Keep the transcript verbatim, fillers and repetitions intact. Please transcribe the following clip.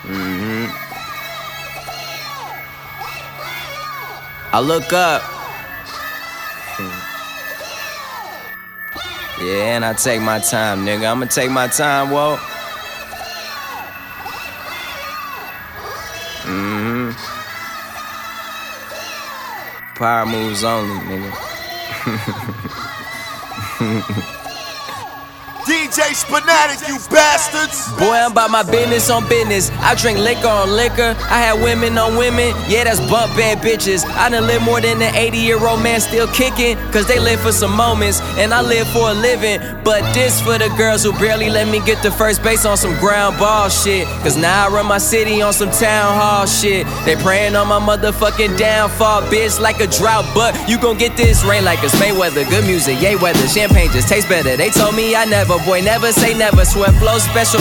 Mm-hmm. I look up. Yeah, and I take my time, nigga. I'ma take my time, whoa. Mm-hmm. Power moves only, nigga. D J Spinatic, you bastards! Boy, I'm about my business on business. I drink liquor on liquor. I had women on women. Yeah, that's bump bad bitches. I done live more than an eighty-year-old man still kicking. Cause they live for some moments, and I live for a living. But this for the girls who barely let me get to first base on some ground ball shit. Cause now I run my city on some town hall shit. They praying on my motherfucking downfall, bitch, like a drought. But you gon' get this rain like it's Mayweather. Good music, yay weather, champagne just tastes better. They told me I never, boy, never say never. Swear flow special